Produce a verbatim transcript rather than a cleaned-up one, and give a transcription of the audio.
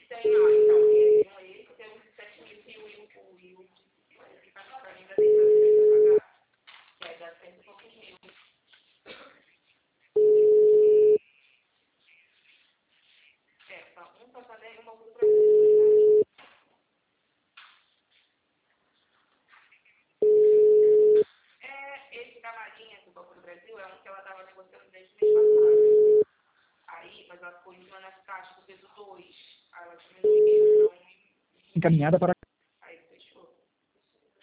Tem, ó, então, tem um aí que tem um de sete mil que o Will, o Will, que tá pra mim, ainda tem pra pagar. É, dá cento e poucos mil. É, só um Santander e uma outra pra mim. É, esse da Marinha do Banco do Brasil é um que ela tava negociando desde o mês passado. Aí, mas ela ficou em uma nas caixas do peso dois. Aí ela diminuiu, então... encaminhada para